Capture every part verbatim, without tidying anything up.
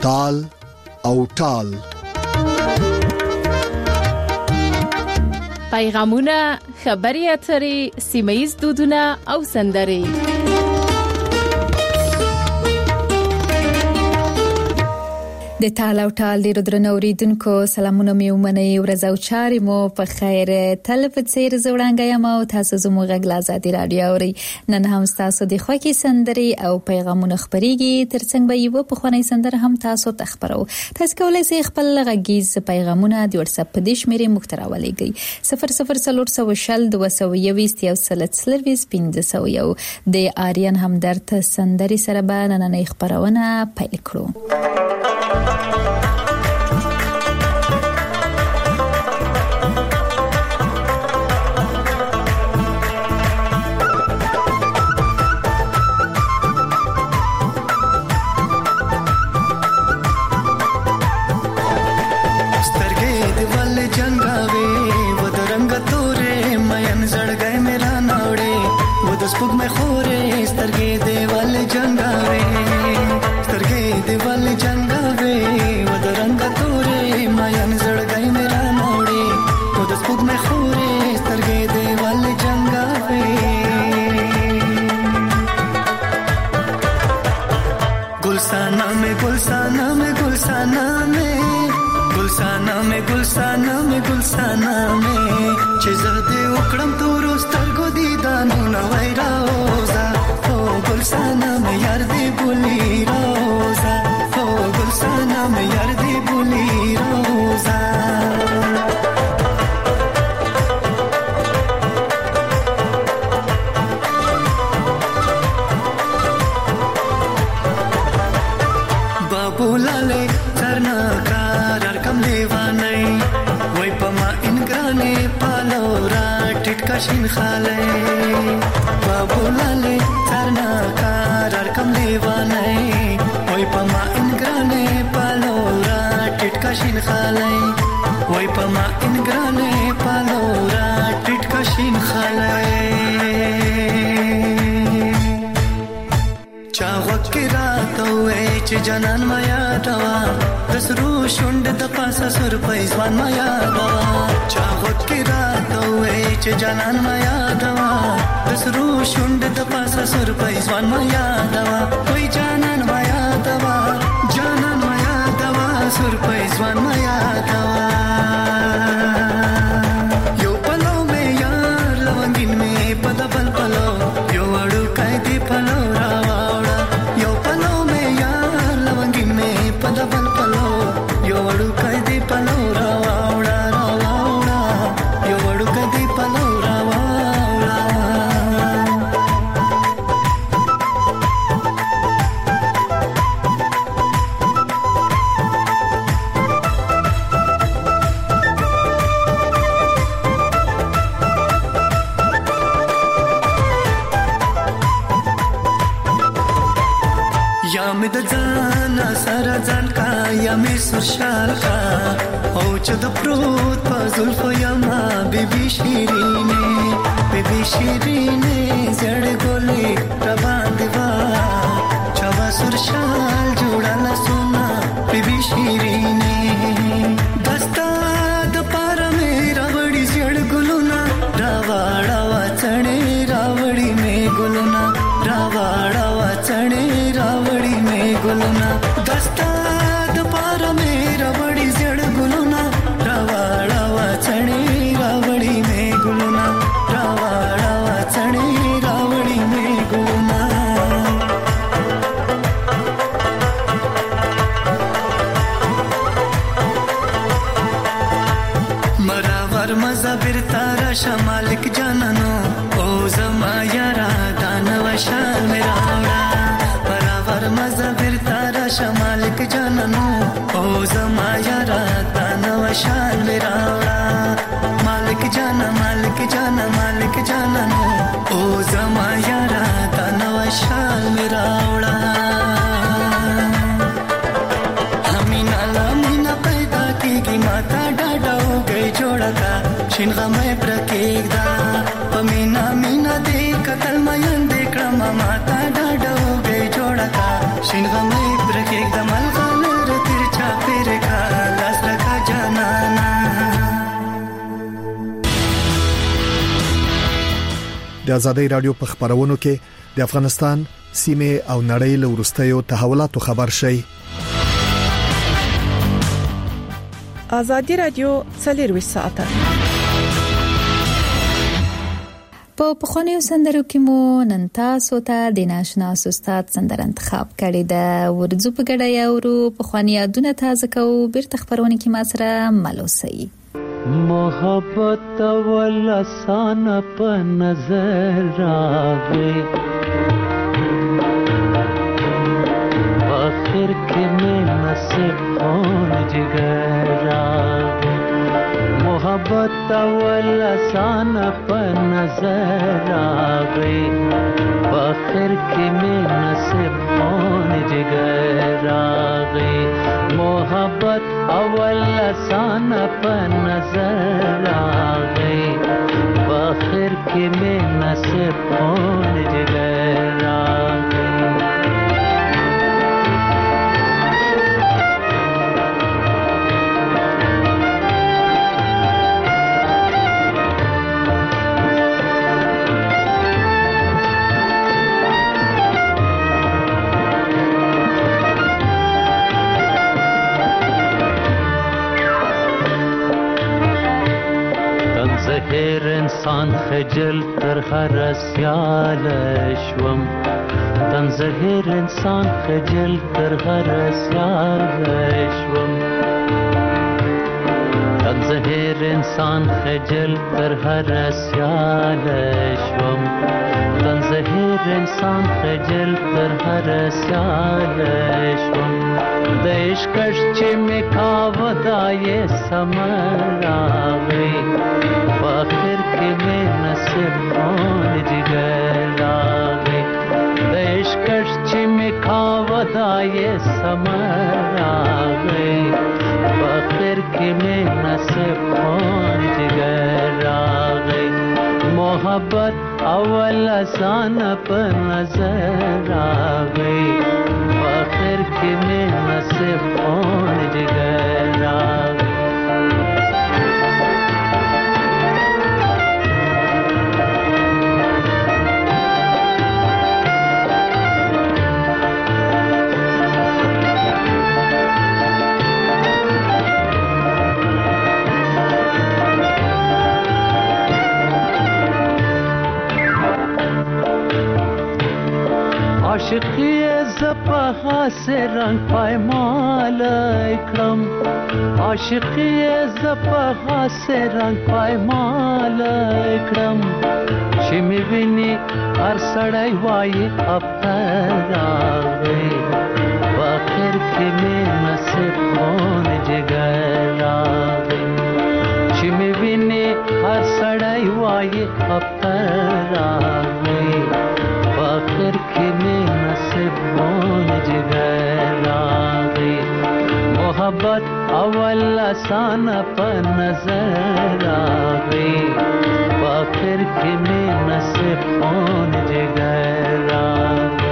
تال او ټال. پیغامونه، خبري اترې، سیمه‌ییز دودونه او سندرې. د تال او ټال ډیرو درنو اوریدونکو سلامونه مې ومنئ. ورځ او چارې مو په خیر. تل په څیر زوړانګه یم او تاسو زموږ غږ له ازادي رادیو اورئ. نن هم تاسو د خوښي سندرې او پیغامونه خبريږي. ترڅنګ به یو په خواني سندره هم تاسو ته خبرو. تاسو کولای شئ خپل غږیز پیغامونه د واتس اپ په دې شمیرې مخ ته راولېږئ. صفر صفر صفر صفر شل دوه سوه یوویشت یو سل څلرویشت پنځه سوه یو. د آریان همدرد سندرې سره به نننۍ خبرونه پیل کړو. شین خاله بابولاله ترنا کار کم لیوانه وای پما انګرانه پالورا ټټکا شین خاله وای پما انګرانه پالورا ټټکا شین خاله چا وکرا ته چې جنان ما یادوا دسرو شوند د پاسه سر پېزوان ما یادوا چا وکرا چې جانان ما یادوا دسرو شوند د پاسه سر پېزوان ما یادوا وای جانان ما یادوا جانان ما یادوا سر پېزوان ما یادوا یو پلو مې یار لونګین مې پدبل پلو یو اړو کای دی پلو راوړا یو پلو مې یار لونګین مې پدبل پلو یو اړو کای دی پلو راوړا د ځان سره ځان کا یا می سرشال کا او چې د پروت په زلفو یما بیبي شیرینه بیبي شیرینه زړ ګولې روان دیوا چوا سرشال جوړاله سونا بیبي شیرینه دستا د پار مې راوړي زړ ګلونا راوړا وڅړې راوړي مې ګلونا راوړا وڅړې راوړي ګلونا دستا د پار مې راوړي زړ ګلونا راوړا وڅړې راوړي مې ګلونا راوړا وڅړې راوړي مې ګلونا مراور مزه برتا را شمالک جانانو او زما یارا دانو شال مې راوړا مزه برتا را شمالک جانانو او زما یارا تانو شال میراوړه مالک جانا مالک جانا مالک جانانو او زما یارا تانو شال میراوړه همینا لمینا پیدا کیږي ماتا ډاډا وګي جوړتا شین غمه پر کېږدا پمینا مینا دې قتل مې دې کړم ماتا ډاډا وګي جوړتا شین غمې پر کې د ملغلر د ازادي رادیو په خبرونو کې د افغانستان سیمه او نړۍ له ورستیو تحولاتو خبر شي. ازادي رادیو څلور ساعته په پخوانیو سندرو کې مو نن تاسو ته د ناشنا استاد سندر انتخاب کړی د ورځو په ګډه یورو پخوانی یادونه تازه کوو بیرته خبرونه کې ما سره ملوسي. محبت ولسان په نظر راغی آخر کې مې نصیب خون جگر راغی محبت ولسان په نظر راغی آخر کې مې نصیب خون جگر راغی محبت اول لسان په نظر راغی آخر کې مې نصیب خون جگر راغی هر انسان خجل تر هر سیال شوم تن زهر انسان خجل تر هر سیال شوم تن زهر انسان خجل تر هر سیال شوم تن زهر انسان خجل تر هر سیال شوم د عشقش چې می کاوه دای سمر راغی آخر کې مې نصیب خون جگر راغی د عشقش چې مې کاوه دای سمر راغی آخر کې مې نصیب خون جگر راغی محبت اول آسان په نظر راغی آخر کې مې نصیب خون جگر راغی عاشقی زپا سے رنگ پایمال اکرم عاشقی زپا سے رنگ پایمال اکرم چې می ویني هر سړی وایي افتر راغی آخر کې مې نصیب خون جگر راغی چې می ویني هر سړی وایي افتر راغی آخر کې مې نصیب خون جگر راغی محبت اول آسان په نظر راغی آخر کې مې نصیب خون جگر راغی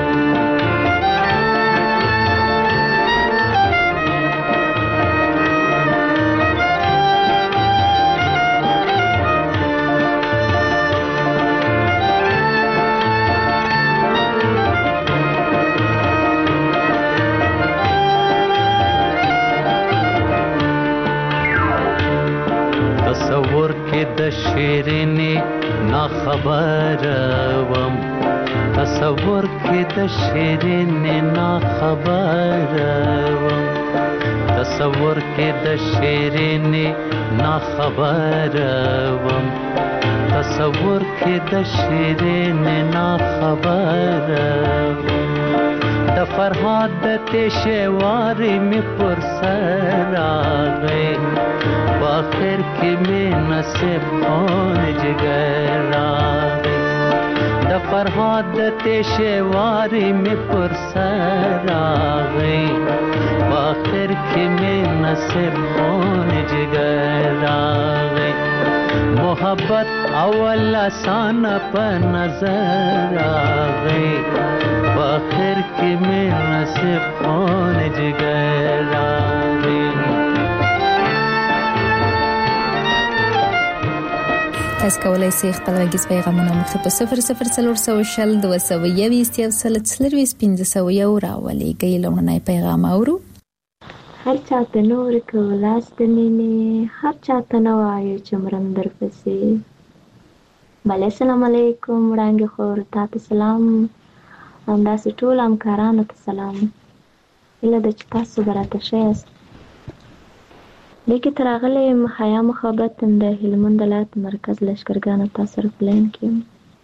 تصور کې د شیرینی نا خبر وم تصور کې د شیرینی نا خبر وم تصور کې د شیرینی نا خبر وم تصور کې د شیرینی نا خبر وم د فرهاد د تشواری می پر سر راغی آخر کې مې نصیب خون جگر راغی د فرهاد د تشواری می پر سر راغی آخر کې مې نصیب خون جگر راغی محبت اول آسان په نظر راغی آخر کې مې نصیب خون جگر راغی. تاسو کولای شئ خپل غږیز پیغامونه موږ ته په صفر صفر څلور سوه شل دوه سوه یوویشت یو سل څلرویشت پنځه سوه یو راولېږئ. لومړنی پیغام اورو. هر چاته نور کولاس د مینې، هر چاته نه وایو چې مرم درپسې. بله السلام علیکم وړانګې خور، تا ته سلام، همداسې ټولو همکارانو ته سلام. هیله ده چې تاسو به راته ښه یاست. دې کې ته راغلی یم حیا محبت د هلمند ولایت مرکز لښکرګاه تاسو سره په لاین کې یم.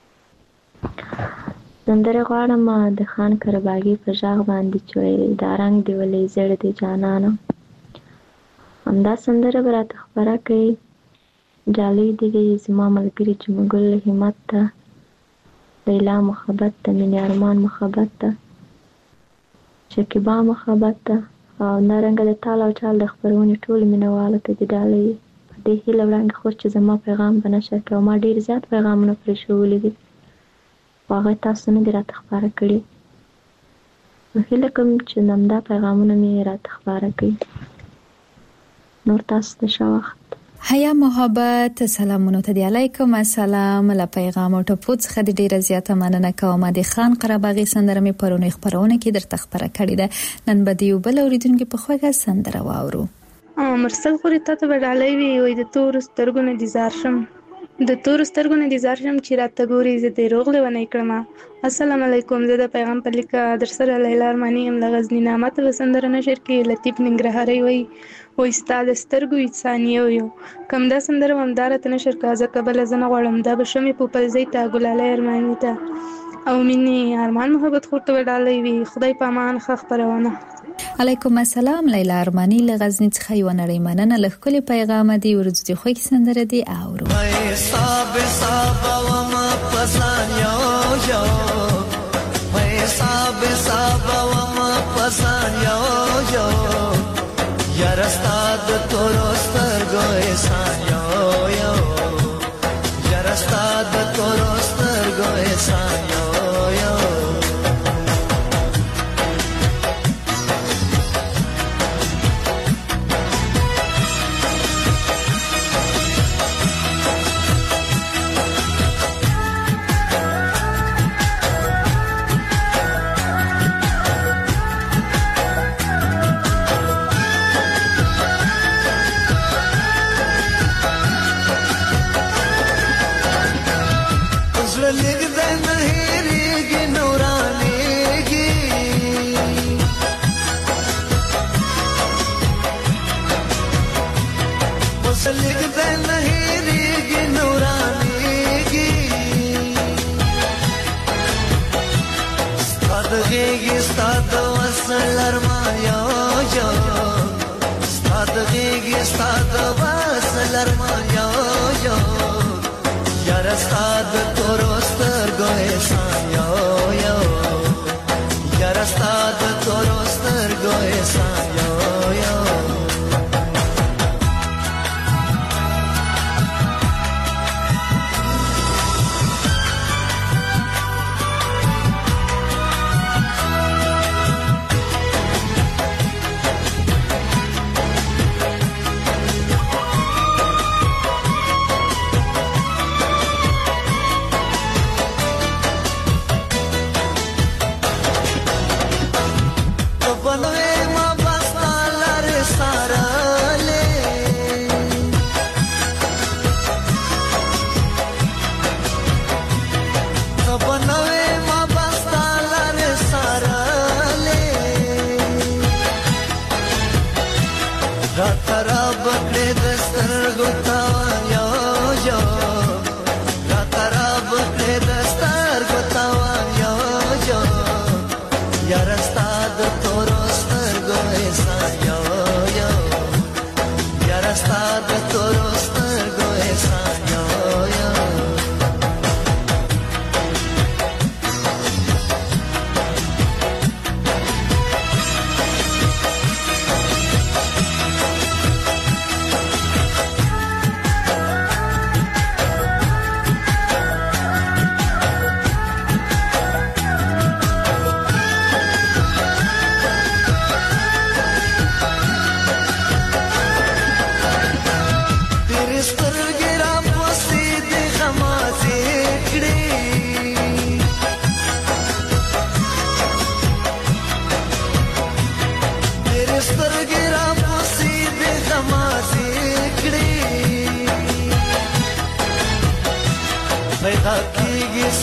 سندره غواړم د خان کرباغي په غږ باندې چې وایي دا رنګ دی ولې زړ دی جانانه. همدا سندره به راته خپره کوي. جالۍ دې زما ملګري جمګل همت ته، لیلا محبت ته، مینې ارمان محبت ته، شکیبا محبت ته، او نارنګه د تال او چال د خپرونې ټولو مینهوالو ته دې ډالۍ. په دې هیله وړاندې خور چې زما پیغام به نشر کړي، او ما ډېر زیات پیغامونه پرې ښوولي دي، خو هغه تاسو نه دي راته خپاره کړي. نو هیله کوم چې همدا پیغامونه مې راته خپاره کړي. نور تاسو ته ښه وخت. حیا محبت سلامونه ته دی. علیکم السلام. له پیغام او ټپو څخه د ډیره زیاته مننه کوم. د خان قرباغي سندره مې پرونی خبرونه کې درته خبره کړې ده. نن به دی بل اوریدونکو په خوږه سندره واورو. مرسل خوري ته ته وډالې وی وې د تور سترګو نه ديزار شم، د تور سترګو نه ديزار شم چې راته ګوري زه دې روغله ونه کړم. السلام علیکم. زه د پیغام په لیکه در سره لیلا ارمانی ام لغزنی نامه ته سندره نشر کې لطیف ننګرهاري وای و استاد سترګو انسانیو یو کم دا سندره همدار ته نشر کازه قبل زنه غړم دا بشمه په پلزې ته ګلاله ارمانی ته او مینه ارمان محبت خورته وډالې وی. خدای پامان خخ پرونه. علیکم السلام. لیلا ارمانی لغزنی څخه یو نړۍ مننه. لخل پیغام دی ورځ دی خو کې سندره دی اورو. صاحب صاحب و ما پسان یو یو وای صاحب صاحب و ما پسان یو یو یار استاد تورستر ګوي سان یو یو یار استاد تورستر ګوي سان یو یو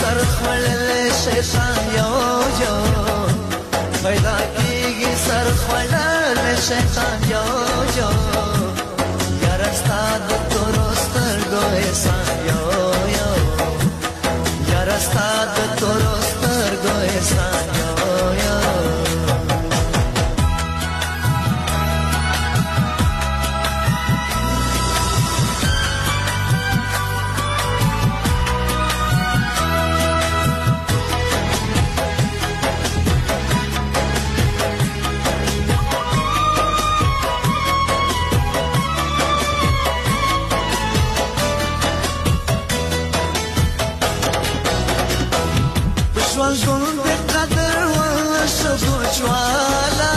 سر خړلې شیطان یو یو پیدا کیږي سر خړلې شیطان یو یو یار استاد تورستر ګوې سان یو یو یار استاد تورستر ګوې سان یو یو ژوند د قدر ولا شبو جوالا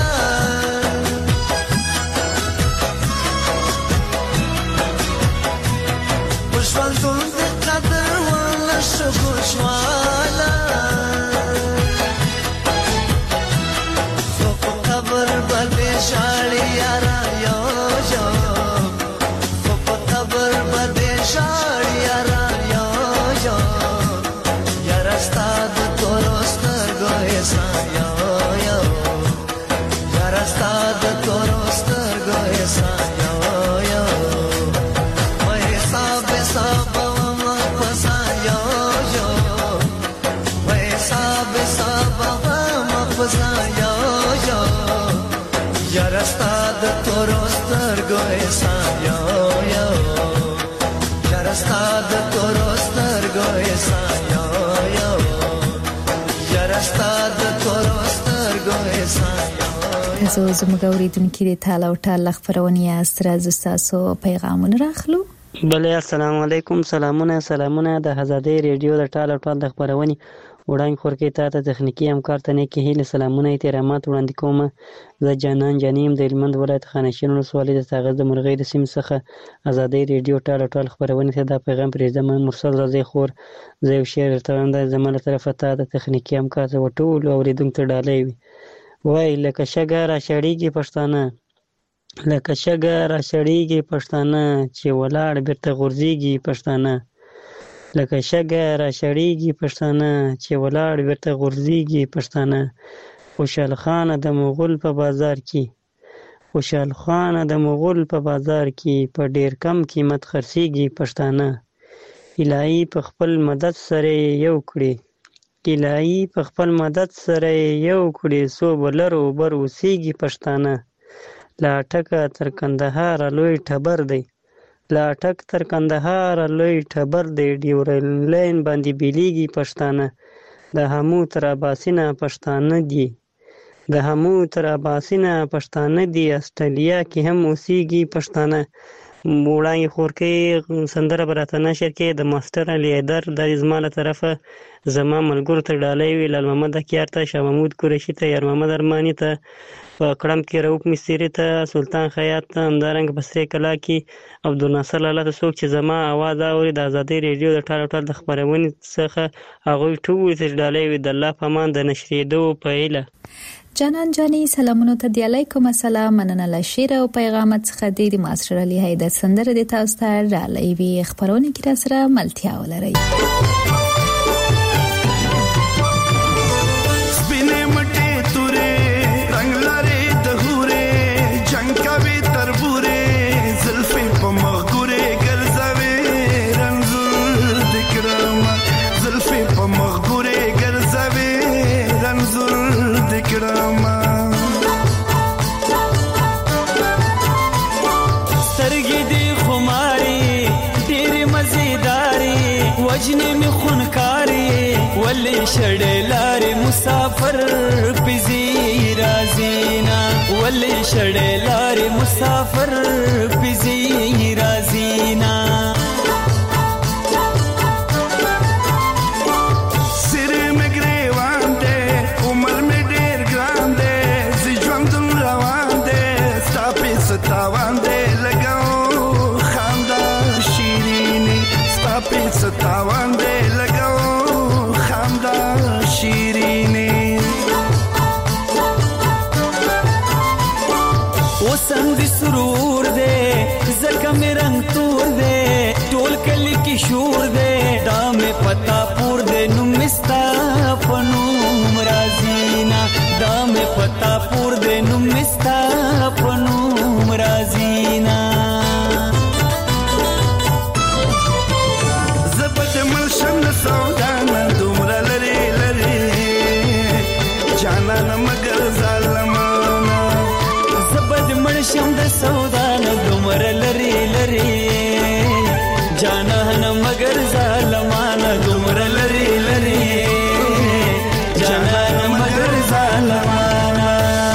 ژوند د قدر ولا شبو جوالا په قبر باندې شاړي یارا یو یو په قبر باندې شاړي یارا یو یو یار استاد Yarastad torostar goesan yo yo Yarastad torostar goesan yo yo Yarastad torostar goesan yo تاسو زموږ اوریدونکو د تعالی او تعالی خبرونه یاست راځي تاسو پیغامونه راخلو بله السلام علیکم سلامونه سلامونه د آزادۍ ریډیو د تعالی او تعالی خبرونه وړاندې خورکې ته ته تخنیکی همکار ته نه کې هیله سلامونه احترامات وړاندې کوم زه جانان جانیم د هلمند ولایت خانشین ولسوالۍ د ساغر د مرغۍ د سیمې څخه آزادۍ ریډیو ټال ټال خبرونه ته دا پیغام پرېږدم مرسل رضی خور زه یو شعر درته وایم دا زما له طرفه ته د تخنیکي همکار ته ټولو اورېدونکو ته ډالۍ وي وایي لکه شګه راچړېږي پښتانه لکه شګه راچړېږي پښتانه چې ولاړ بېرته غورځېږي پښتانه لکه شګه راچړېږي پښتانه چې ولاړ بېرته غورځېږي پښتانه خوشحال خان د مغول په بازار کې خوشحال خان د مغول په بازار کې په ډېر کم قیمت خرڅېږي پښتانه الهي په خپل مدد سره یو کړي الهي په خپل مدد سره یو کړي څو به لر او بر اوسېږي پښتانه له اټکه تر کندهاره لوی ټبر دی له اټک تر کندهار لوی ټبر دی ډیورن لاین باندې بیلیږي پښتانه د همو تر اباسینه پښتانه دي د همو تر اباسینه پښتانه دي استرالیا کې هم اوسېږي پښتانه وړاندې خورکې سندره به راته نشر کې د ماسټر علي حیدر دا زما له طرفه زما ملګرو ته ډالۍ وي لال محمد اکیار ته شاه محمود قریشي ته یار محمد ارماني ته په کړم کې رؤف مستري ته سلطان خیاط ته همدارنګه په سرې کلا کې عبدالناصر لاله ته څوک چې زما اواز اوري د آزادۍ ریډیو د ټال ټال د خبرونې څخه هغوی ټول ته ډالۍ وي د الله په امان د نشرېدو په هیله جانان جانی سلامونو ته دی علیکم السلام مننه له شعر او پیغامات څخه د ماسټر علي حیدر سندره د تاسو ته ډالۍ وي خبرونه کې را سره ملتیا ولري وجنه می خونکاری ولی شړې لارې مسافر پزی رازینا ولی شړې لارې مسافر پزی رازینا سر مګری وانده عمر می ډیر ګرانده زی ژوند روان ده ستاپې ستاوان ده لګاو خندا شیرینی ستاپې ستاوان ده لګاو خندا شیرینی وسم دي سرور ده زکه مې رنگ تور ده ټول کلی کې شور ده دا مې پتا پور ده نو مگر ظالمانا زبد مرشم د سودان دمر لري لري جانان مگر ظالمانا دمر لري لري جانان مگر ظالمانا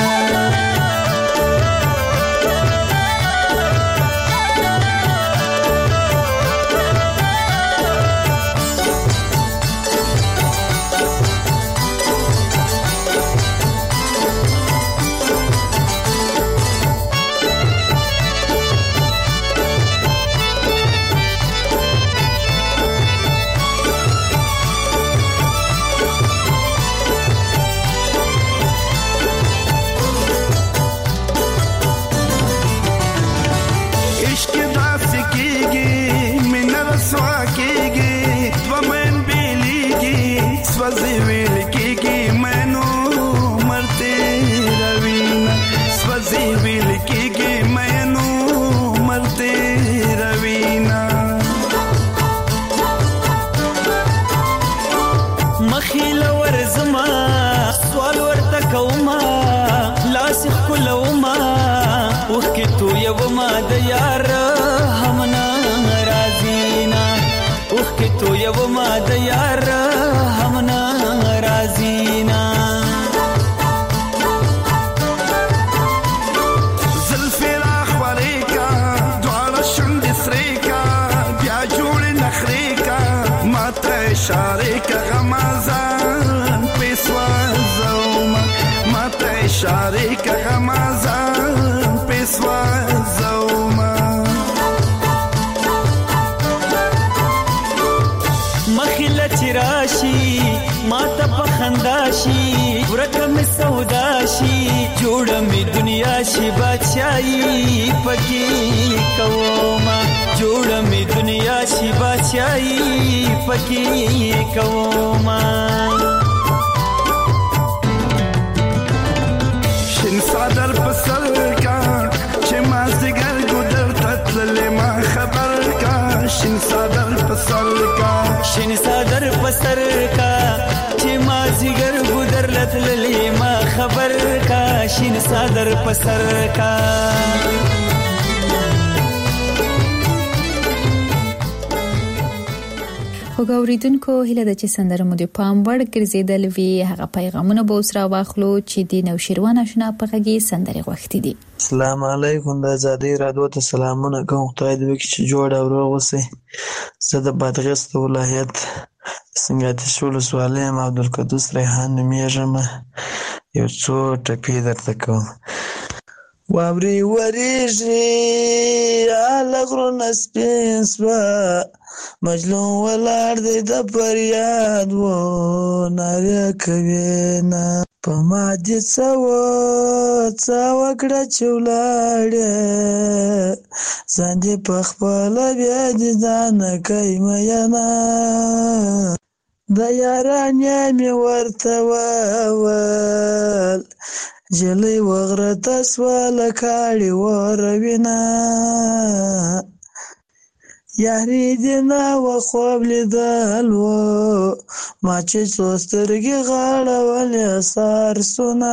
تو یو ما د یار همنا رازینا زلفی را خوریکا دوار شند سریکا بیا جوړ نخریکا ماته اشاره کا غمازان پیسوا زوما ماته اشاره کا غمازان پیسوا زوما راشي ماته پخنداشي ورکه می سوداشي جوړه می دنیا شي بادشاہي پکې کوما جوړه می دنیا شي بادشاہي پکې کوما شین صدر پسر کا چې ما زګر ګدر تتل ما خبر کا شین صدر پسر کا شین صدر پسر کا چې ما زګر ګدر لتللی ما خبر کا شین صدر پسر کا وګوریدونکو هله د چې سندره مو د پام وړ ګرځیدل وی هغه پیغامونه به اوس را واخلو چې د نوشیروان آشنا په غږی سندره غوښتي دي. السلام علیکم د آزادۍ رادیو ته سلامونه کوم. خدای دې وکړي چې جوړ او روغ اوسئ. زه د بادغیس ولایت سنګاتیش ولسوالۍ یم. عبدالقدوس ریحان نومیږم. یو څو ټپې درته کوم. واوري وریږي آله غرونه سپین سوه مجلون ولاړ دی د فریاد و ناره کوي نه په ما دې څه څه وکړه چې ولاړې ځان دې پخپله بیا دې ځانه کوي مینه د یارانې مې ورته وویل جلۍ وغرته سوه له کاړې وروینه یاري دې نه وه خوب لیدل و ما چې څو سترګې غاړولې سارسونه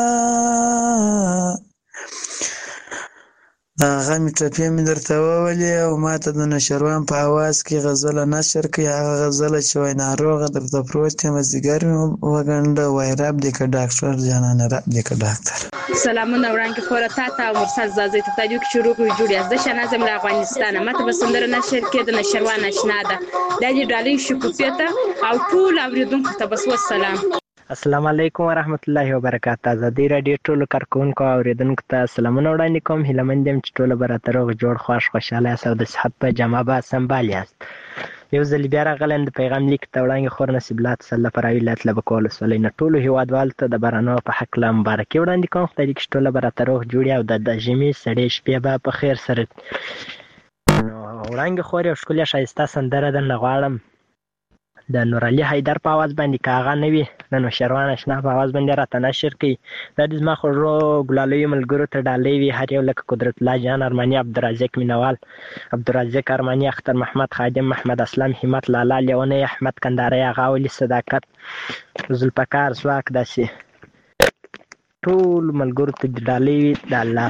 دا هغه مې ټپې مې درته وولې او ما ته د نشروان په اواز کې غزله نشر کړي. هغه غزله چې وایي ناروغه درته پروت یم ځیګر مې وګنډه وایي رب دې که ډاکټر جانانه رب دې که ډاکټر. سلامونه وړاندې خوره تا ته او مرسل زازۍ ته تاجو کې شروع کړو جوړ یاست. شناز له افغانستانه ماته به سندره نشر کې د نشروان آشنا ده دا دې ډالۍ شکوفیه ته او ټول اوریدونکو ته بس والسلام. السلام علیکم ورحمت الله وبرکاته. آزادۍ راډیو ټولو کارکوونکو او اوریدونکو ته سلامونه وړاندې کوم. هیله مند یم چې ټوله به راته روغ جوړ خوښ خوشحاله یاست او د صحت په جامه به سمبال یاست. یو ځل بیا راغلی یم د پیغام لیک ته وړاندې خور نصیب الله تسله فرایي ولایت لبکول ولسوالۍ نه ټولو هېوادوالو ته د بارانو په هکله مبارکي وړاندې کوم. خدای دې کړي چې ټوله به راته روغ جوړ او د ژمي سړې شپې به په خیر سره. نو وړاندې خور یو ښکلې ښایسته سندره درنه غواړم د نورعلي حیدر په اواز باندې که هغه نه وي د نوشیروان آشنا په اواز باندې راته نشر کړي. دا د زما خوږو ګلالیو ملګرو ته ډالۍ وي هر یو لکه قدرت الله جان ارماني عبدالرزاق مینوال عبدالرزاق ارماني اختر محمد خادم محمد اسلم همت لالا لیونی احمد کنداري هغه ولي صداقت ذوالفقار ځواک داسې ټول ملګرو ته ډالۍ د الله.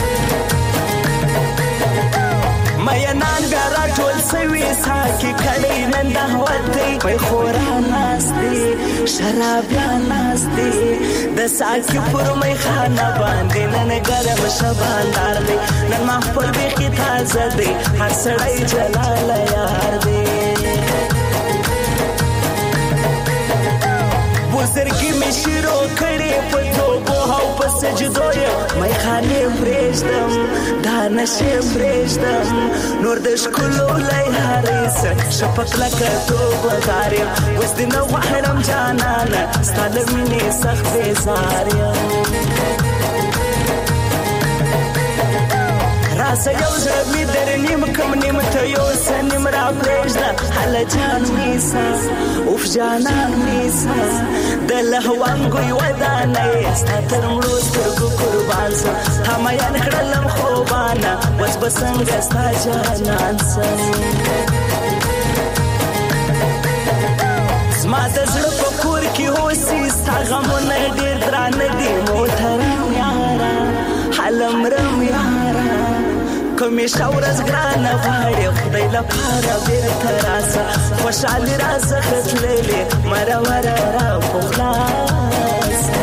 مینان بیا را ټول سوي ساکي کړي نن د هوتې په خورا ناستي شرابيان ناستي د ساکي پر مې خانه باندې نن ګرم شباندار دی نن محفل به کی تازه دی هر سړی جلال یار دی بزرګي مې شروع کړي په توبو او په سجدو یې مې خانه پرېږدم دا نشه پرېږدم نور د ښکلو لای هارېس شپک لکه توبه داریم اوس دې نه غواړم جانانه ستا له مینې سخت بېزار یم راسه یو زړه مې در نیم کم نیم ته یوسه نیم را پرېږده هله جان میسه اوف جانان میسه د لهوانګوی ودانه یې ستا تر مړو سترګو قربان سم تا میان کړلم خوبانه اوس به څنګه ستا جانان سم زما د زړه په کور کې اوسي ستا غمونه ډېر درانه دي موټرم یاره حلمرم یاره کمیشه ورځ ګرانه غواړې خدای لپاره بېرته راسه خوشحالي راڅخه تللې مرمره را په خلاصه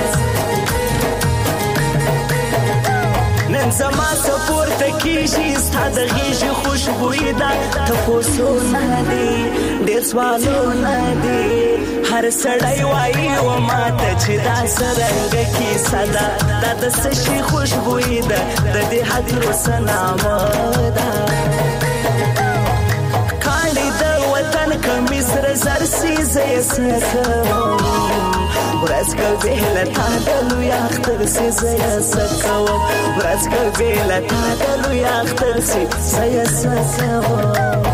نن زما څه پورته کېږي ستا د غېږې خوشبويي ده تپوسونه دي ډېر سوالونه دي هر سړی وایي و ماته چې دا څرنګه کیسه ده دا د څه شي خوشبويي ده د دې هدیرو څه نامه ده کاڼي د وطن کمیس سره زر سي زه یې څه کوم ورځ که بېله تا د لوی اختر سي زه یې څه کوم ورځ که بېله تا د لوی اختر سي زه یې څه کوم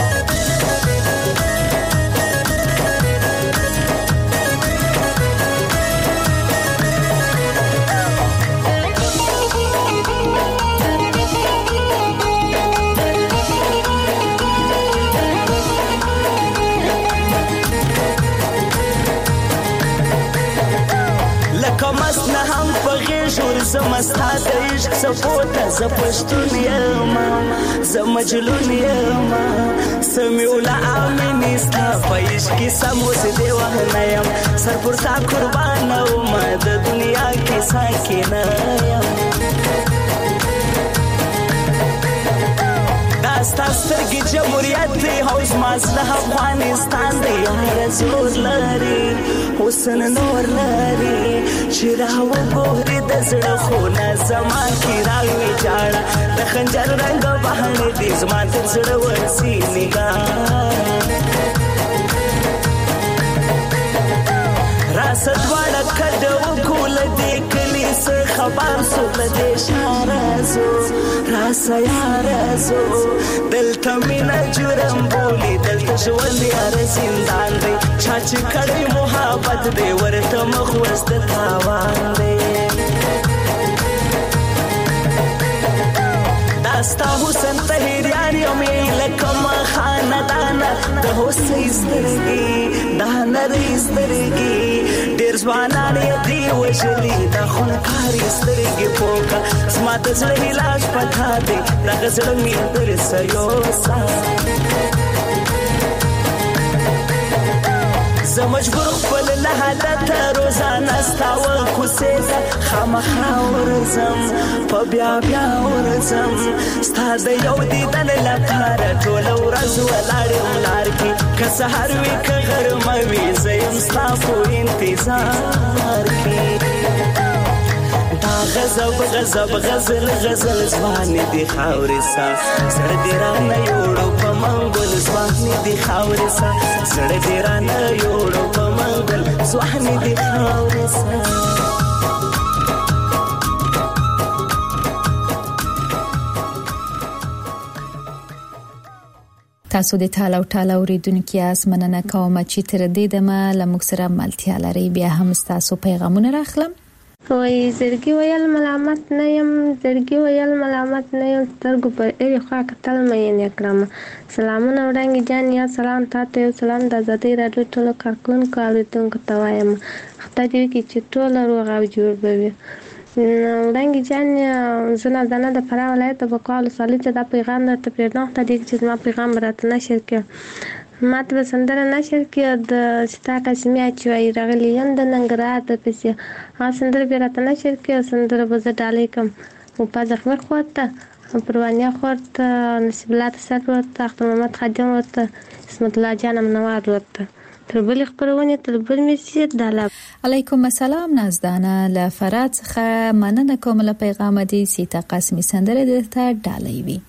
زمستا د عشق سپوته زه پښتون یم زه مجنون یم سمیوله امینې ستا په عشق کې سم اوس دې وهنه یم سر پر تا قربانه ومه د دنیا کې ساکنه یم دا ستا سترګې جمهوریت دی او زما زړه افغانستان دی یاره زور لري حسن نور لري چې راوګورې د زړه خونه زما کې راوي جاړه د خنجر رنګ بهانې دي زما تر زړه ورسي نګاه راسه دواړه کډه وکړو له دې کلي څه خبر سو له دې ښاره ځو راسه یاره ځو دلته مینه جرم بولي دلته ژوند یاره زندان دی چا چې کړی محبت دی ورته مخ اوس د تاوان دی ستا حسن طهیریان یمې لکه ما خاندانه د هوسۍ سترګې دا نرۍ سترګې ډېر ځوانان یې دي وژلي دا خونکارې سترګې پوکه زما د زړه علاج پتا دی دغه زړه مې درسه یوسه زه مجبور خپل له حالته روزانه ستا وکوسې ته خامخا ورځم په بیا بیا ورځم ستا د یو دیدن لپاره ټوله ورځ ولاړ یم لار کې که سهار وي که غرمه وي زه یم ستا په انتظار کې دا غضب غضب غزل غزل ځوانې دي خاورې سا زړه دې رانه یوړو په منګل ځوانې دي خاورې سا زړه دې رانه یوړو په منګل ځوانې دي خاورې سا تاسو د تاله او تاله اوریدونکو یاست مننه کوم چې تر دې دمه له موږ سره ملتیا لري بیا هم تاسو پیغامونه راخلم وای زړګي ویل ملامت نه یم، زړګي ویل ملامت نه یم، سترګو پر ایرې خوا کتل مې نه کړم. سلامونه وړانګې جان، یا سلام تاته یو سلام د ازادۍ راډیو ټولو کارکونکو اورېدونکو ته وایم، خدای دې وکړي چې ټوله روغ او جوړ به وي. وړانګې جان، زه نازدانه د فراه ولایت د بکواه ولسوالۍ ته دا پیغام درته پرېږدم، خدای دې وکړي چې زما پیغام به راته نشر کړي. ما ته به سندره نشر کړي د ستا قاسمي چې وایي راغلی یم د ننګرهار د پسې، هغه سندره بیا راته نشر کړي او سندره به زه ډالۍ کړم وپا زخمي خور ته، پروانیا خور ته، نصیب الله تسر ورته، اختر محمد خادم ورته، اسمت الله جان منوار ورته. تر بلې خپرونې تر بل میسي دالا. علیکم السلام نازدانه، له فرات څخه مننه کوم له پیغام دې سیتا قاسمي سندره درته ډالۍ وي.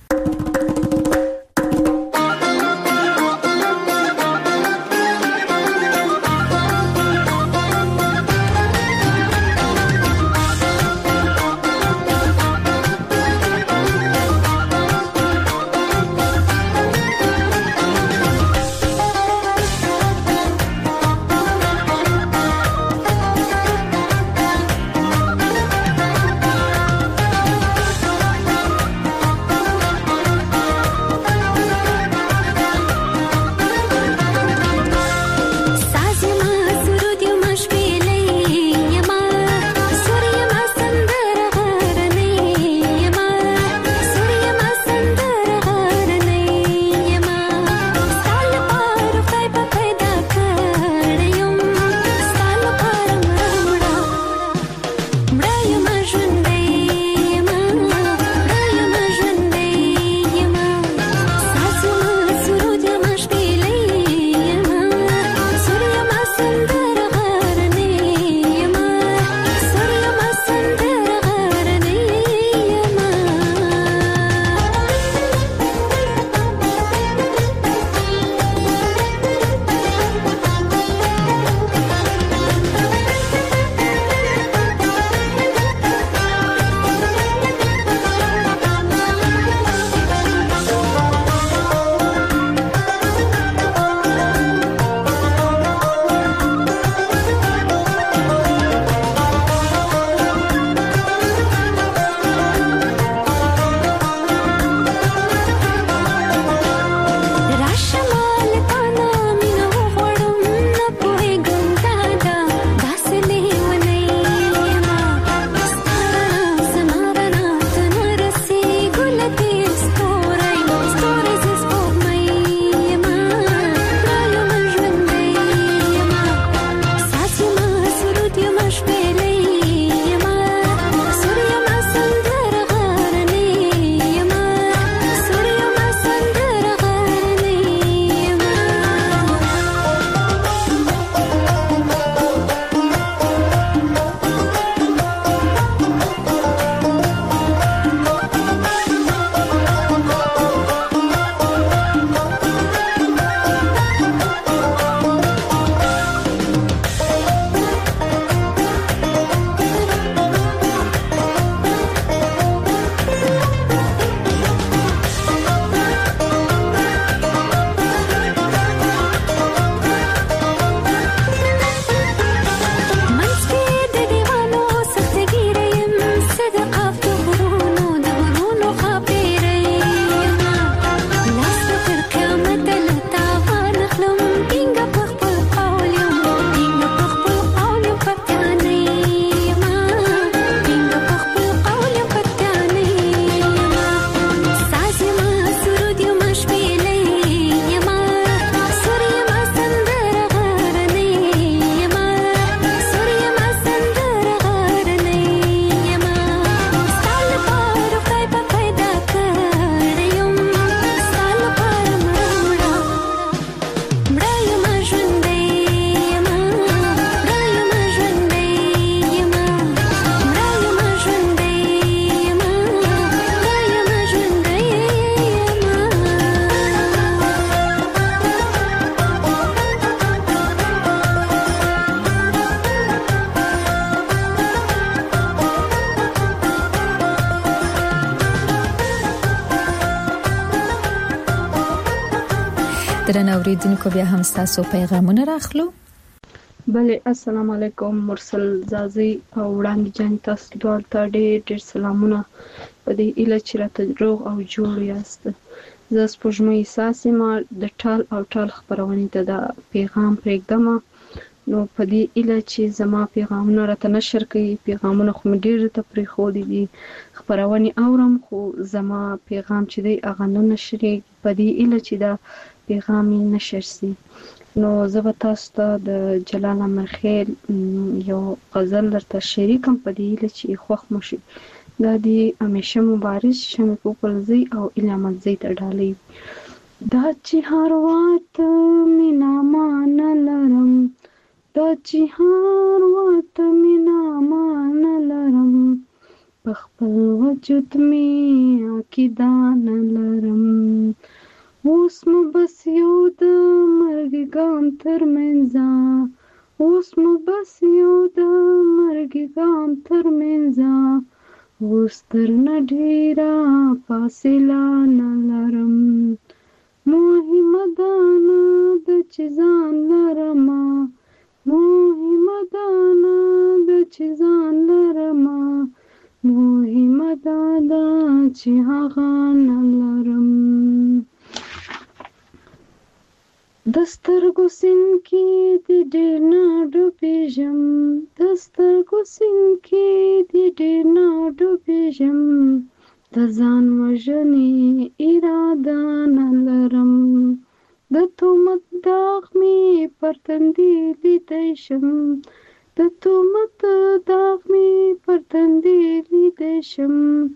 درنو اوریدونکو بیا هم تاسو پیغامونه راخلو. بله السلام علیکم مرسل زازي او وړاندې جان تاسو دوه ته ډېر ډېر سلامونه په دې اله چې راته روغ او جوړ یاست. زه سپوږمۍ ساسي ما د ټال او ټال خبرونې ته د پیغام پرېږدم نو په دې اله چې زما پیغامونه راته نشر کوي پیغامونه خو مې ډېر ته پرېښودي دي خبرونې اورم خو زما پیغام چې دی هغه نه نشریږي په دې اله چې دا پیغام یې نشر سي. نو زه به تاسو ته د جلال امرخیل یو غزل درته شریکم په دې اله چې خوښ مو شي. دا د همیشه مبارز شمې پوپلزی او الیامتزی ته ډالۍ دا چې هر وخت مینا مان لرم دا چې هر وخت مینا مان لرم په خپل وجود می عقیده نه لرم اوس مو بس یو د مرګ ګام تر منځه اوس مو بس یو د مرګ ګام تر منځه اوس درنه ډېره فاصله نه لرم مهمه ده نه ده چې ځان لرمه مهمه ده نه ده چې ځان لرمه مهمه ده ده چې هغه نه لرم د سترګو سیند کې د ډېر نه ډوبېږم د سترګو سیند کې د ډېر نه ډوبېږم د ځان وژنې اراده نه لرم د تهمت داغ مې پر تندي لیدی شم د تهمت داغ مې پر تندي لیدی شم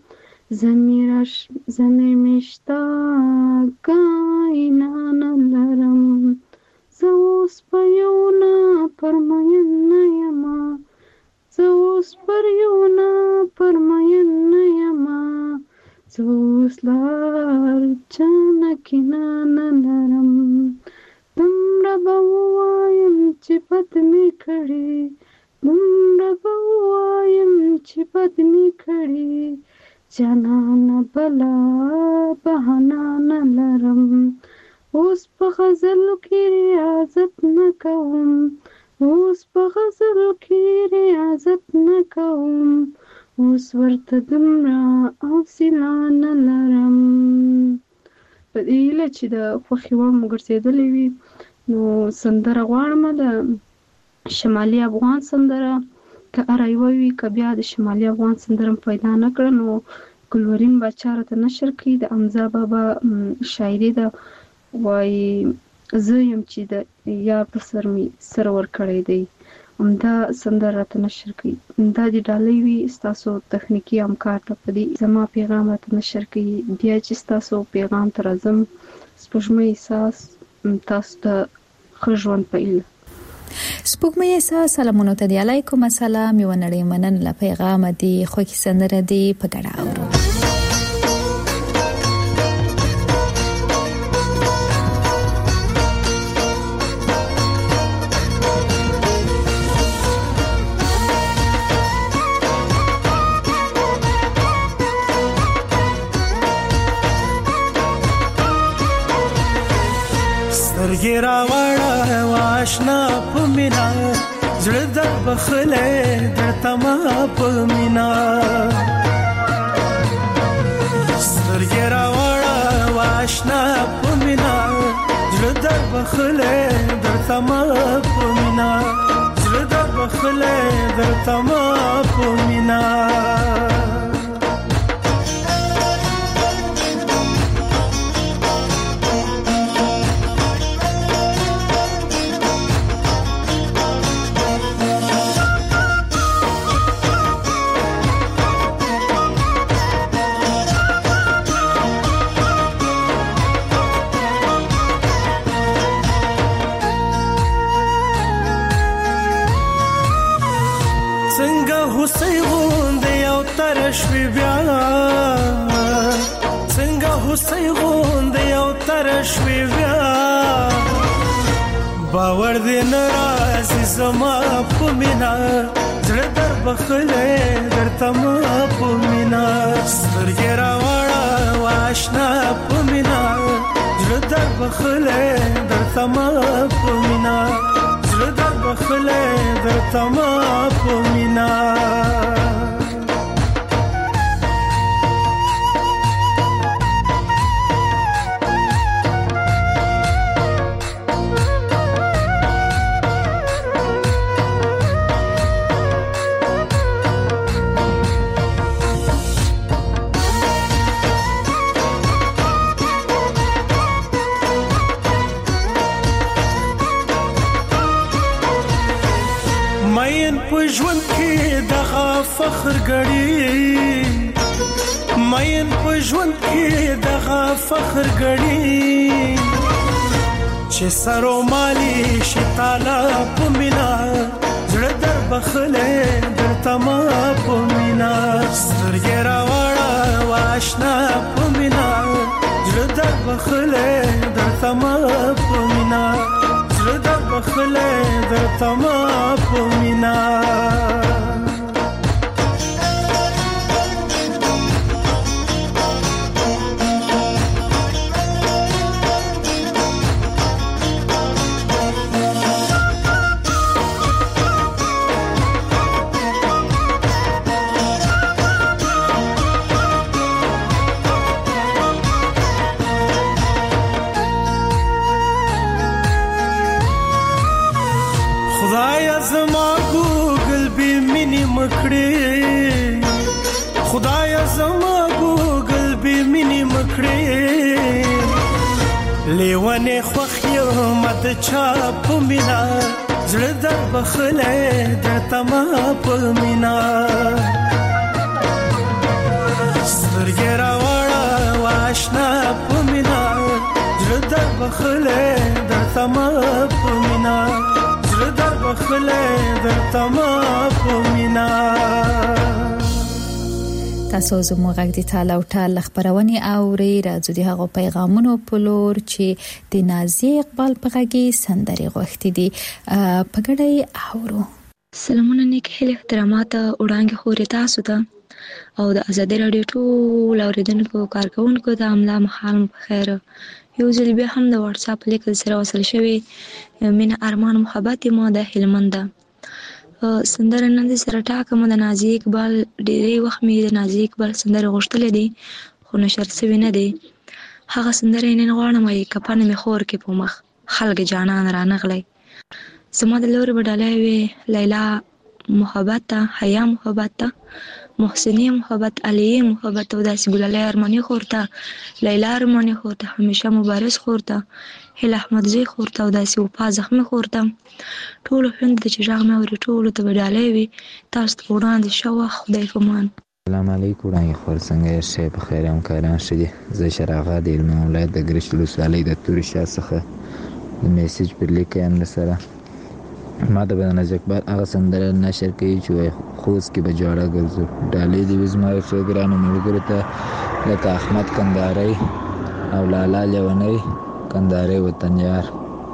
زمیر مې شته ګاینا نه لرم زه اوس په یو نه پرمین نه یمه زه اوس پر یو نه پرمین نه یمه زه اوس لار چانه کینه نه لرم دومره به ووایم چې بد مې کړي دومره به ووایم چې بد مې کړي جانانه بلا بهانه نه لرم اوس په غزلو کې ریاضت نه کوم اوس په غزلو کې ریاضت نه کوم اوس ورته دومره حوصله نه لرم. په دې هیله چې د خوښې وړ مو ګرځېدلې وي نو سندره غواړم د شمالي افغان سندره که هره یوه وي که بیا د شمالي افغان سندره م پیدا نه کړه نو ګلورین باچا راته نشر کړي د حمزه بابا شاعري ده وایي زه یم چې د یار په سر مې سر ورکړی دی همدا سندره راته نشر کړي دا د ډالۍ وي ستاسو تخنیکي همکار ته په دې زما پیغام راته نشر کړي بیا چې ستاسو پیغام ته راځم سپوږمۍ احساس تاسو ته ښه ژوند په ایله سپوږمۍ احساس سلامونه ته دی علیکم السلام یو نړۍ منن له پیغام دی خو کی سندره دی په ګډه اورو سترګې راوړه واشنا په مینا زړه د بخلې درته ما په مینا سترګې راوړه واشنا په مینا زړه د بخلې درته ما په مینا زړه د بخلې درته ما په مینا هوسۍ غوندې یو ترشوي بیا څنګه هوسۍ غوندې یو ترشوي بیا باور دې نه راځي زما په مینا زړه در بخلې درته ما په مینا سترګې راوړه واشنا په مینا زړه در بخلې درته ما په مینا زړه در بخلې بخله درته ما په مینا فخر غړي مین په ژوند کې دغه فخر غړي چې سرو مالي شتاله په مینا زړه در بخله درته ما په مینا سترګې راوړه واشنا په مینا زړه در بخله درته ما په مینا زړه در بخله درته ما په مینا خدای زما ګوګل به مینې مکړې لیوانه خوخیو مت چا په مینا زړه در بخله درته ما په مینا سترګې راوړه واشنا په مینا زړه در بخله درته ما په مینا زړه در بخله درته ما په مینا تاسو زموږ غږ د تعالی او تعالی خبرونه اوري راځو د هغو پیغامونو په لور چې د نازي اقبال په غږی سندري غوښتي دي په ګډي اورو. سلامونه نیک هله احترامات وړاندې خوري تاسو ته او د ازادي رادیو ټول اوریدونکو کارکونکو ته املا مخالم په خیر یو ځل به هم د واتس اپ لیکل سره وصل شوی مینه ارمان محبت مو د هلمند سندره نن سره ټاکه مو د نازي اقبال ډېری وخت مې د نازي اقبال سندره غوښتلې دي خو نشر شوی نه دی هغه سندره نن غواړم یې کپانه مې خور کې په مخ خلک جانان رانغلی زما د لور بدلای وی لیلا محبت حیا محبت محسنی محبت علی محبت او داسې ګلالي ارمانی خورته لیلا ارمانی خورته همیشه مبارز خورته هله احمد زی خورته او داسې وفا زخمی خورته ټول هند چې ژغ مې ور ټول ته بدلای وی تاسو ته وړاندې شو خدای فمان. السلام علیکم وړاندې خور څنګه شې په خیر هم کاران شې زه شراغه د علم ولایت د ګرشتلو ولسوالۍ د توري شاه څخه د میسج پر لیکم سره ما د بدن اقبال هغه سندره نشر کوي چې خوست کې به جوړه ګرځو ډالې دی وزما فګرانو ملګرو ته لکه احمد کندهاري او لالا لیونی کندهاري وطن یار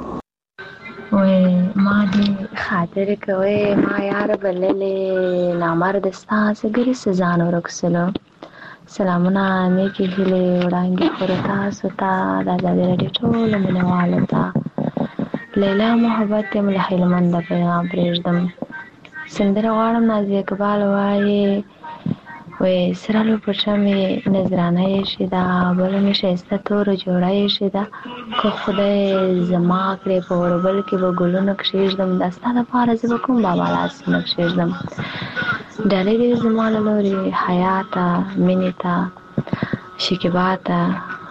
وای ما دې خاطر کوي ما یار بللې نامرد ستاسو ګری سزان ورکسلو سلامونه نیکی هله وړاندې خورتا ستا د ازادي رادیو ټول منواله تا لیلا محبت مله هلمند پیغام پرېږدم سندره غواړم نازي اقبال وایي وای سرالو پرشمې نظرانه یې شیدا بل مې شایسته تور جوړه یې شیدا کو خدای زما کړې په وربل کې به ګلونه کښېږدم د ستا دپاره زه به کوم بابا لاسونه کښېږدم ډالۍ دې زما له لورې حیاته مینې ته شکیبا ته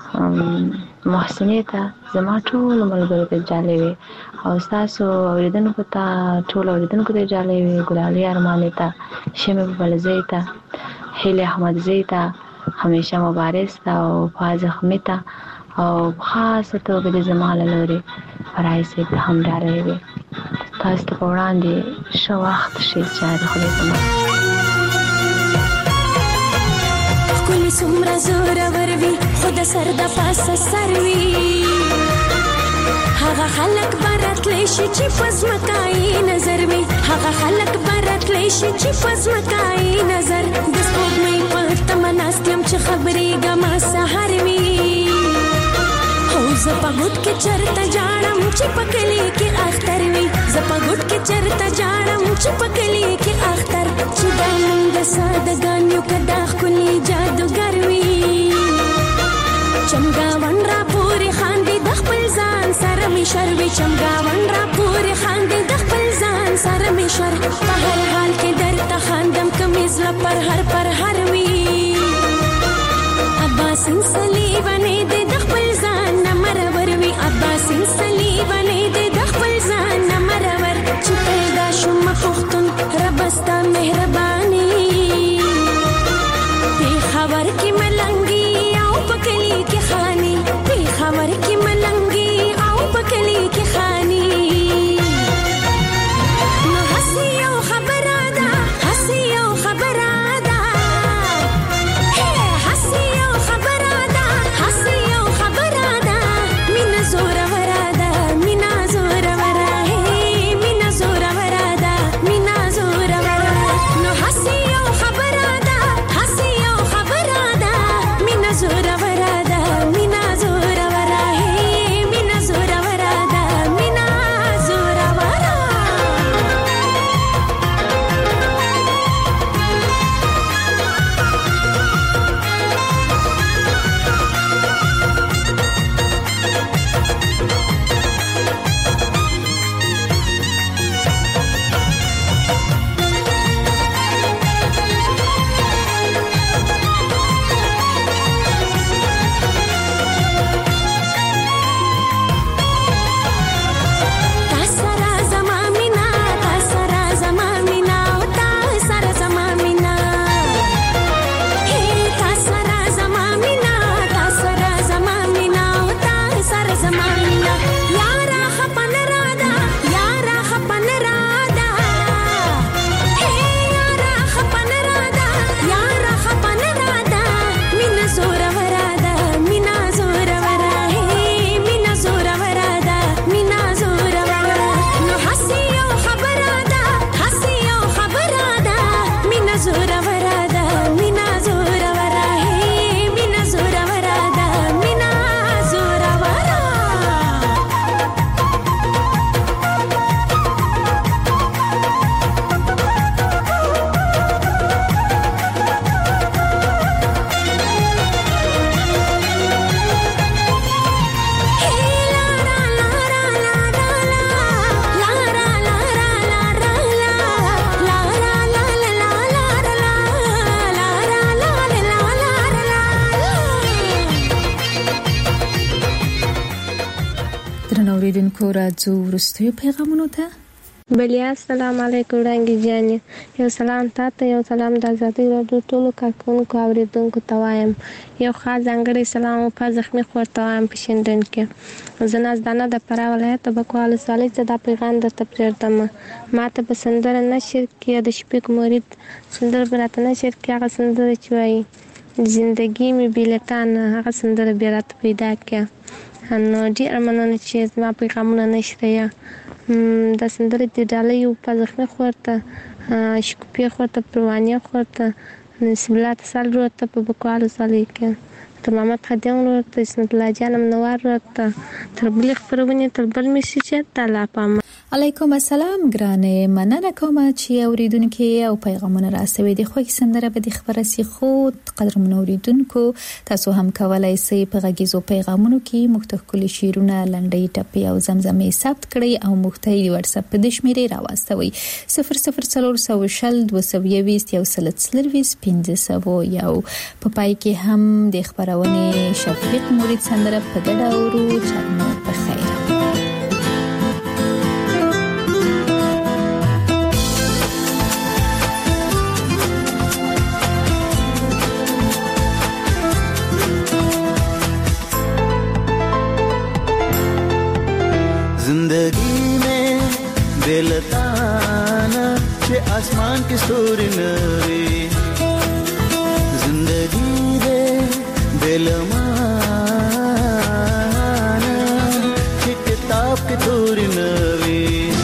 محسنې ته زما ټول ملګرو ته جالۍ وي او ستاسو اوریدونکو ته ټول اوریدونکو ته جالۍ وي ګلالي ارمانې ته شمې ببلزۍ ته هیلې احمدزۍ ته همیشه مبارز ته او وفا زخمي ته او خاصه توګه د زما له لورې فرای صاحب ته هم ډالۍ وي تاسو ته په وړاندې ښه وخت ښې چارې خدای زما ښکلي څومره زورور وي خو د سر د پاسه سر وي هغه خلک به راتلی شي چې په ځمکه یې نظر وي هغه خلک به راتلی شي چې په ځمکه یې نظر د سپوږمۍ په تمه ناست یم چې خبرېږمه سهار وي او زه په غوټ کې چرته جاړم چې په کلي کې اختر وي زپا ګټ کې چرته جاړم چې پکلی کې اختر چې دا مونږ سادهګان یو کدا خولي جادوګر وي چمګاون را پوری خاندي د خپل ځان سره می شروي چمګاون را پوری خاندي د خپل ځان سره می شر په هر حال کې درته خاندم کمیز لا پر هر پر هر وی عباسین صلیبانه دې د خپل ځان مرور وی عباسین صلیبانه دې د خپل ځان مرور چې پیدا شوم پختون ربستا مهرباني دې خبر کې ملنګي او پکلی کې خاني دې خبر کې ملنګي او پکلی کې خاني نو حسي او خبره ده حسي او خبره ده هي حسي او خبره ده حسي او خبره ده مینا زور وراده مینا زور وراده مینا زور وراده مینا زور وراده نو حسي او خبره ده حسي او خبره ده مینا زور وراده مینا زور وراده مینا زور وراده مینا زور وراده تاسرا زما مینا تاسرا زما مینا او تاسرا زما مینا هی تاسرا زما مینا تاسرا زما مینا او تاسرا زما مینا یارا خپن رادا یارا خپن رادا هی یارا خپن رادا یارا خپن رادا مینا زور ورادا مینا زور ورا هی مینا زور ورادا مینا زور ورا نو حسي او خبره ده حسي او خبره ده مینا زور ورادا مینا زور ورا هی مینا زور ورادا مینا زور ورا درنو اوریدونکو راځو وروستیو پیغامونو ته. بلیا السلام علیکم وړانګې جانې یو سلام تاته یو سلام د ازادۍ راډیو ټولو کارکوونکو اوریدونکو ته وایم یو خاص ځانګړی سلام په زخمي خور ته وایم په شینډن کې زه نازدانه د فراه ولایت تبکو ولسوالۍ څخه دا پیغام درته پرېږدم ما ته په سندره نشر کې د شفیق مرید سندره به راته نشر کې هغه سندره چې وایي زندگی می بیلتان هغه سندره بیا راته پیدا کړه نو ډېره مننه چې زما پیغامونه نشته د سندرې د ډالۍ په زخمي خور ته شکوپې خور ته پروانیه خور ته نصیب الله تسال ورور ته په بکوال ولسوالۍ کې تر محمد خادم ورور ته اسمت الله جان منور ورور ته تر بلې خپرونې تر بل میسج ته لا پام علیکم السلام ګرانه مننه کوم چې اوریدونکو او پیغامونه راسوي د خوښ سندره به د خبره سي خو قدر منوریدونکو تاسو هم کولای شئ په غږیزو پیغامونو کې مختلف کلی شیرونه لنډي ټپي او زمزمې ثبت کړئ او مختلف واتس اپ په د شمیرې راوستوي صفر صفر څلور سوه شل دوه سوه یویشت یو سل څلرویشت پنځه سوه یو په پای کې هم د خبرونه شفیق مرید سندره په ګډه اورو چرمو په خیر जिंदगी में बेलताना चे आसमान की स्टोरी नवी जिंदगी दे बेलमाना चे किताब की थोड़ी नवी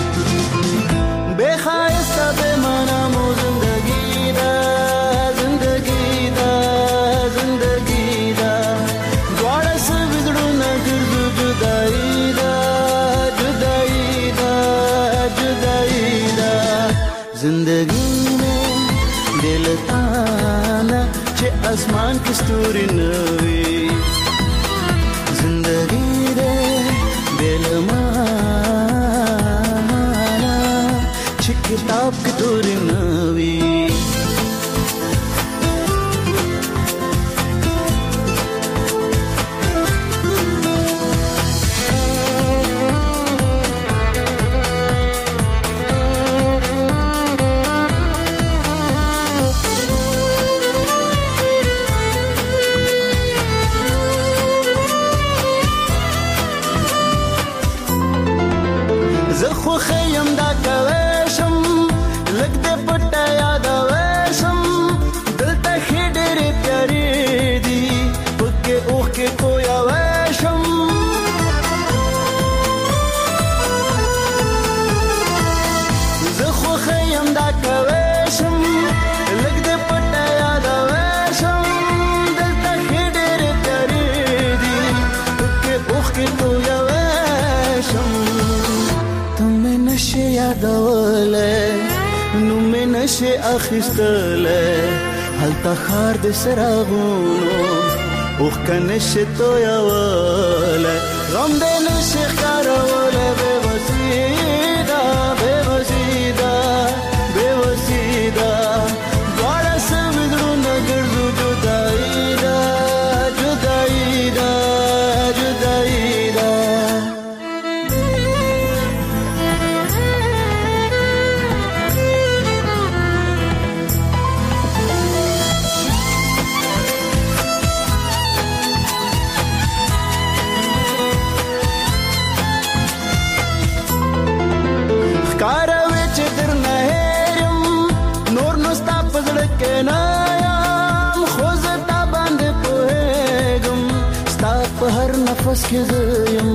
बेखायस्ता बेमाना मो जिंदगी दा जिंदगी दा जिंदगी दा द्वारा से बिगड़ू न गिरदू जुदाई दा जुदाई दा اسمان کې ستوري نوي زندگی دې بلمانا چې کتاب کې توري نوي خیم دا کوشم لګ دې پټه یاد وشم دلته خډېر پیاري دي پکې اوخ کې کویا وشم زه خو خیم دا کوشم لګ دې پټه یاد وشم دلته خډېر پیاري دي پکې اوخ کې کویا وشم نشه یادوله نو مې نشه اخیستله هلته خار د سراغونو اوخ کنشه تو یاوله غم دې نشه کاروله به وسیدا به وسیدا به وسیدا دواړه سمدرو نګرځو جدائی دا جدائی دا جدائی دا نفس کې زیم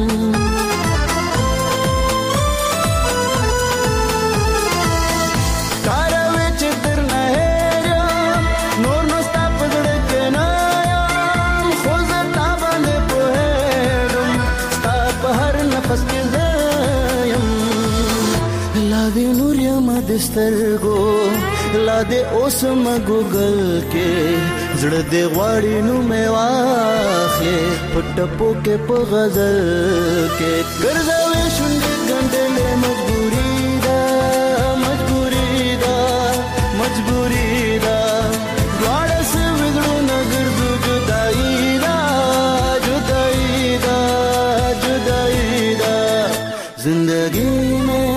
کاروي چې تر نه هېرم نور نو ستا په زړه کې نه یم خو زه تا باندې پوهېږم ستا په هر نفس کې زیم لا دې نور یم د سترګو لا دې اوس م ګوګل کې زړه دې غواړي نو مې واخلې په ټپو کې په غزل کې ګرځوي شونډې ګنډلې مجبوري ده مجبوري ده مجبوري ده دواړه سوي زړونه ګرځو جدائی ده جدائی ده جدائی ده زندگی میں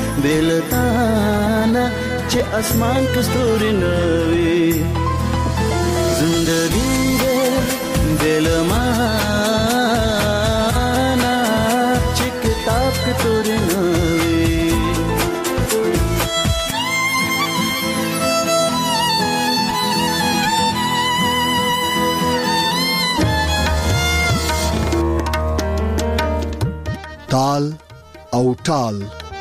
بلتانا چې اسمان کې ستوري نوي زندگی دے دل مانا چې کتاب کې توري نوي تال او ټال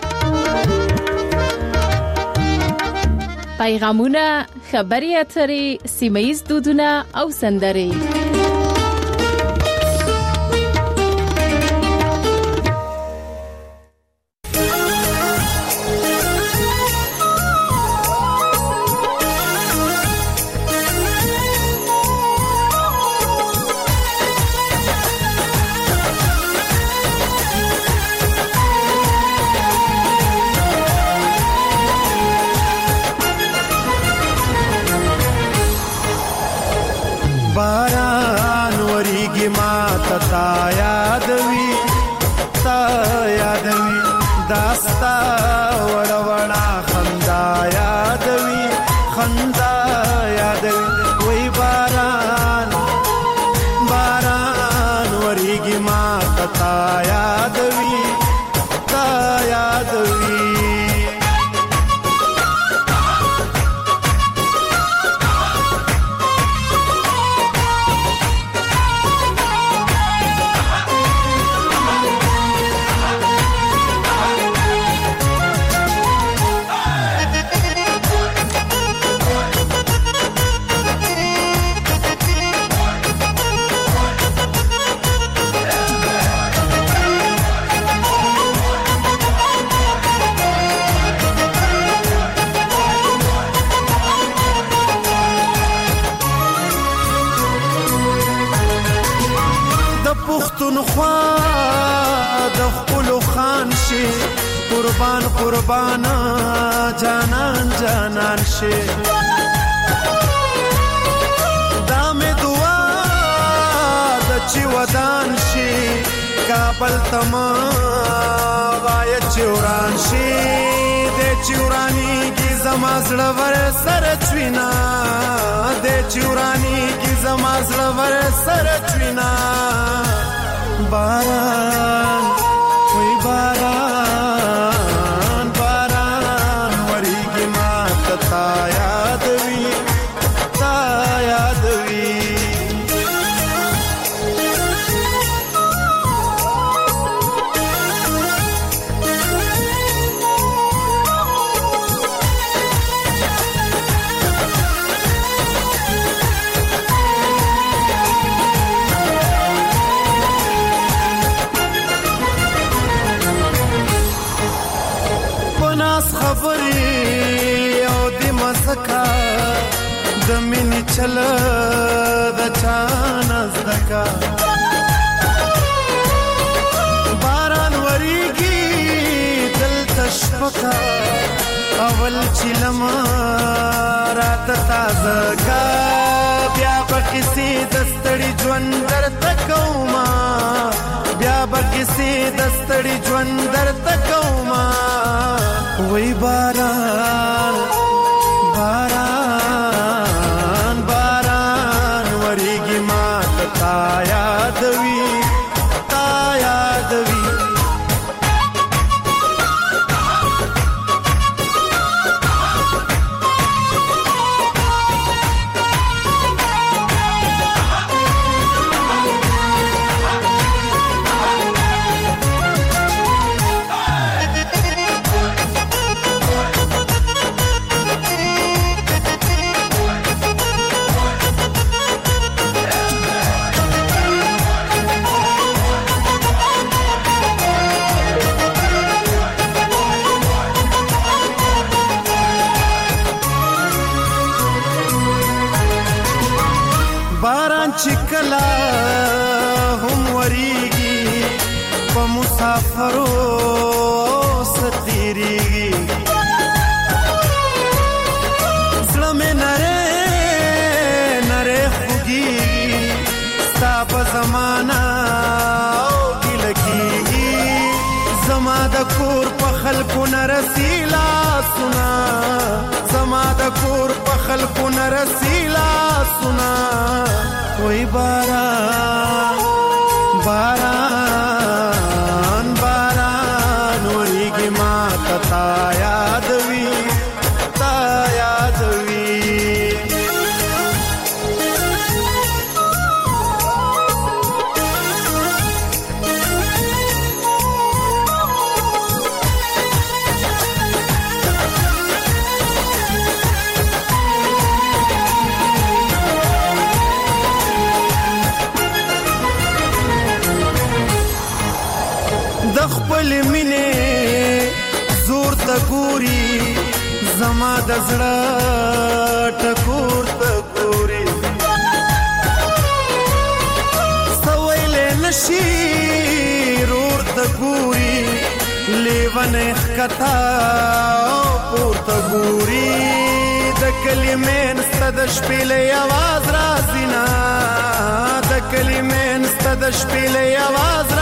پیغامونه خبري اترې سیمه‌یز دودونه او سندرې باران وریږي ما تا یادوي تا یادوي داستا وړ وړا خندا یادوي خندا یادوي وای باران باران وریږي ما تا یادوي تا یادوي پښتونخوا د خپلو خان شي قربان قربان جانان جانان شي دا مې دعا د چې ودان شي کابل تما غایه چوران شي د چورانی کی زما زړه ور سره چوینا د چورانی کی زما زړه ور سره چوینا باران وی باران باران وریږي ما تا یاد وی تا یاد وی خبرې او د مسکا د مینې چل د چانه زدکا باران وریږي دلته شپکا اول چې لمه راته تازه کا بیا به کیسې د ستړي ژوند درته کومه بیا به کیسې د ستړي ژوند درته کومه وی باران باران باران وریږي ما تا یاد وی تا یاد وی چکلا هم وریږي په مسافرو ستیریږي زړه مې نره نره خوږیږي ستا په زمانه او ګیله کېږي زما د کور په خلکو نه رسي لاسونه زما د کور په خلکو نه رسي لاسونه وی باران باران باران وریږي ما تا یاد وی تا یاد وی خپل مینه زور ته ګوري زما د زړه ټکور ته ګوري سویلې نشي رور ته ګوري لیونه ښکتا پور ته ګوري د کلمې نسته د شپېلې आवाज راځي نه د کلمې نسته د شپېلې आवाज